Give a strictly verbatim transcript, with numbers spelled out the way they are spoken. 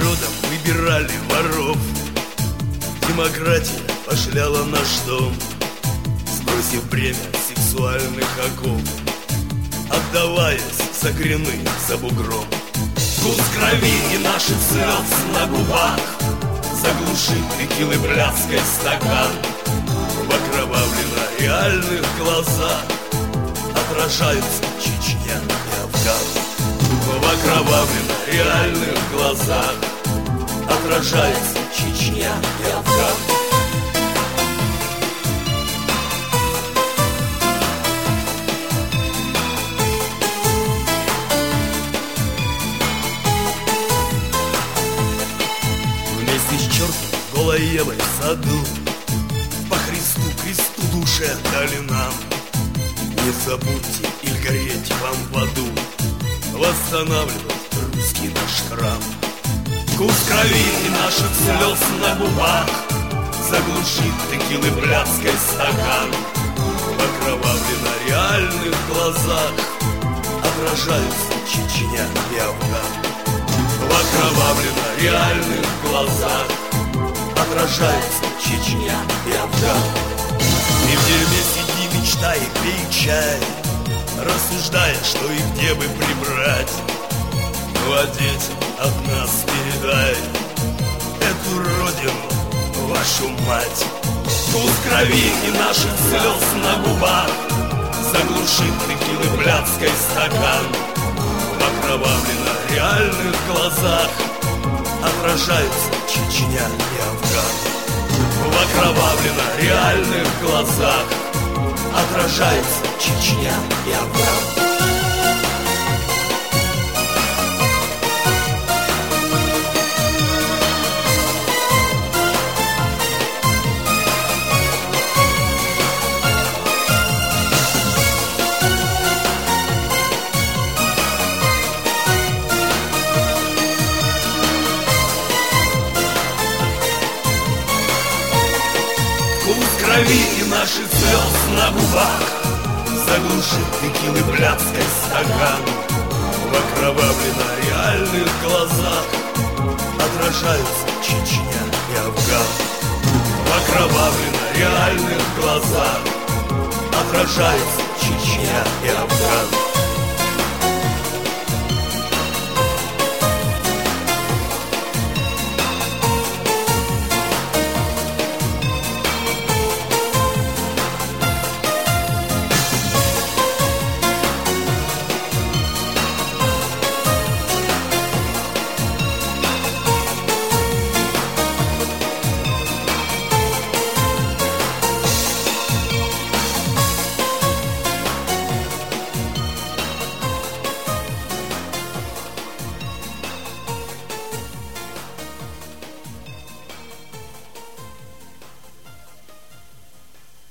народом выбирали воров. Демократия пошляла наш дом, сбросив бремя сексуальных оков, отдаваясь за гряны, за бугром. Вкус крови и наших слез на губах заглушит текилы блядской стакан. В окровавленно реальных глазах отражаются Чечня и Афган. В окровавленно реальных глазах отражается Чечня и Афган. Вместе с чертом голой Евой в саду по Христу, кресту души отдали нам. Не забудьте, иль гореть вам в аду, восстанавливать русский наш храм. Вкус крови и наших слез на губах заглушит текилы блядской стакан. В окровавленно реальных глазах отражаются Чечня и Афган. В окровавленно реальных глазах отражается Чечня и Афган. И в дерьме сиди, мечтай и пей чай, рассуждая, что и где бы прибрать. Ну а детям от нас передай эту родину, вашу мать. Вкус крови и наших слез на губах заглушит текилы блядской стакан. В окровавленно реальных глазах отражаются Чечня и Афган. В окровавленно реальных глазах отражается Чечня и Афган. Вкус крови и наших слез на губах заглушит текилы блядской стакан. В окровавленно реальных глазах отражаются Чечня и Афган. В окровавленно реальных глазах отражаются Чечня и Афган.